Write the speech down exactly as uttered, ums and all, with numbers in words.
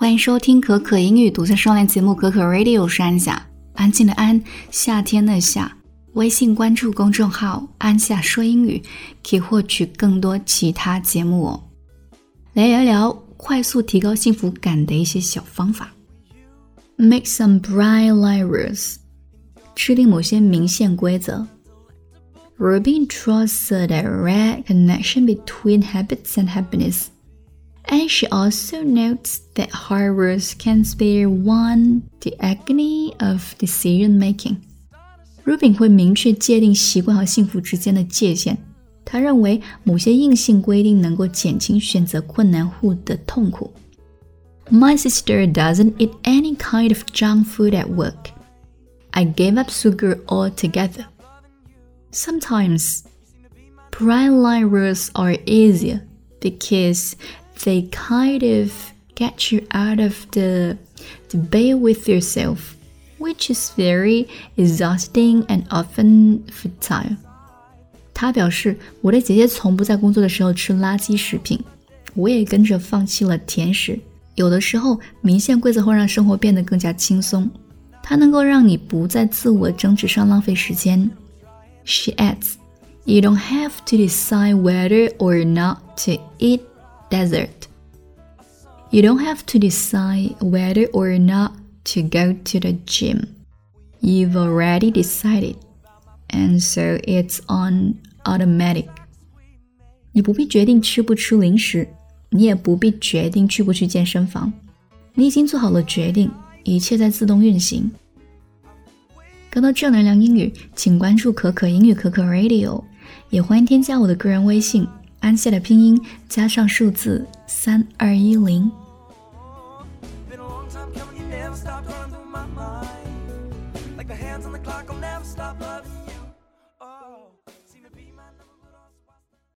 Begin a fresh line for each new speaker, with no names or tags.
欢迎收听可可英语独家双联节目可可 Radio， 我是安夏，安静的安，夏天的夏。微信关注公众号安夏说英语，可以获取更多其他节目哦。来聊聊快速提高幸福感的一些小方法。 Make some bright light rules， 制定某些明线规则。 Rubin draws a direct connection between habits and happiness, and she also notes that hard rules can spare one the agony of decision making. Rubin 会明确界定习惯和幸福之间的界限，他认为某些硬性规定能够减轻选择困难户的痛苦。 My sister doesn't eat any kind of junk food at work. I gave up sugar altogether. Sometimes, bright line rules are easier because they kind of get you out of the debate with yourself, which is very exhausting and often futile. 他表示，我的姐姐从不在工作的时候吃垃圾食品，我也跟着放弃了甜食。有的时候，明线规则会让生活变得更加轻松，它能够让你不在自我争执上浪费时间。She adds, you don't have to decide whether or not to eat dessert. You don't have to decide whether or not to go to the gym. You've already decided, and so it's on automatic. 你不必决定吃不吃零食，你也不必决定去不去健身房，你已经做好了决定，一切在自动运行。更多正能量英语，请关注可可英语可可 Radio， 也欢迎添加我的个人微信安夏的拼音加上数字三二一零。Stop running through my mind, like the hands on the clock, I'll never stop loving you.